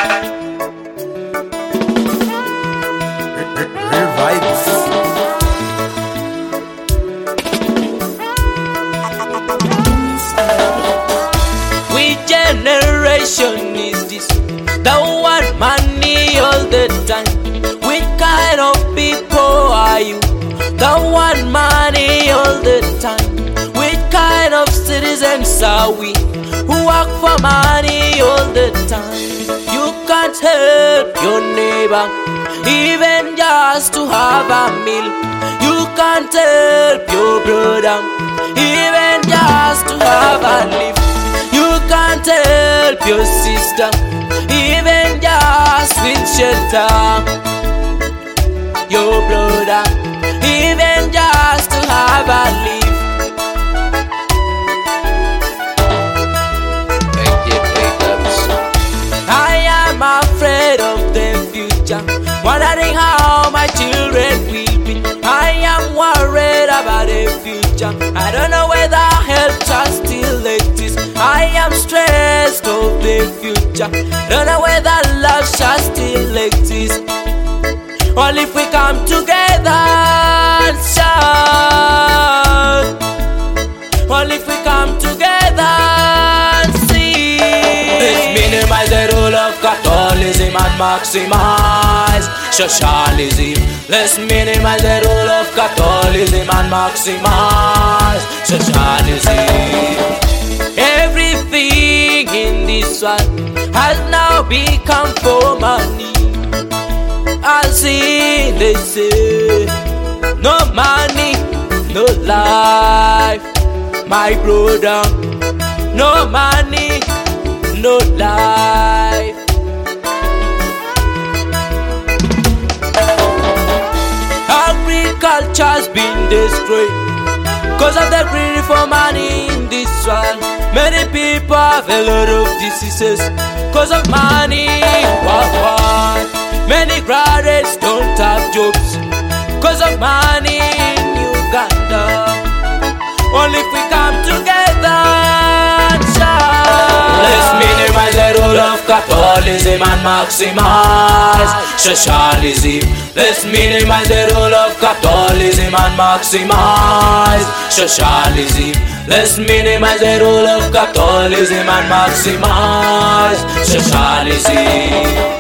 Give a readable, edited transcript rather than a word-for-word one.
Vibes. Which generation is this? The one money all the time. Which kind of people are you? The one money all the time. Which kind of citizens are we who work for money all the time? You can't help your neighbor, even just to have a meal. You can't help your brother, even just to have a lift. You can't help your sister, even just with shelter. Your brother, even just to have a lift. I am afraid of the future, wondering how my children will be. I am worried about the future. I don't know whether health shall still exist. I am stressed of the future. Don't know whether love shall still exist. Well, if we come together and shout, well, if we come together and sing. Let's minimize the role of Catholicism and maximize socialism. Let's minimize the role of Catholicism and maximize socialism. Everything in this world has now become for money. I see they say, no money, no life. My brother, no money, no life. Agriculture's been destroyed cause of the greed for money in this world. Many people have a lot of diseases cause of money. What? Many graduates don't have jobs cause of money in Uganda. Only if we come together and shout. Let's minimize the role of Catholicism and maximize socialism. Let's minimize the role of Catholicism and maximize socialism. Let's minimize the role of Catholicism and maximize socialism.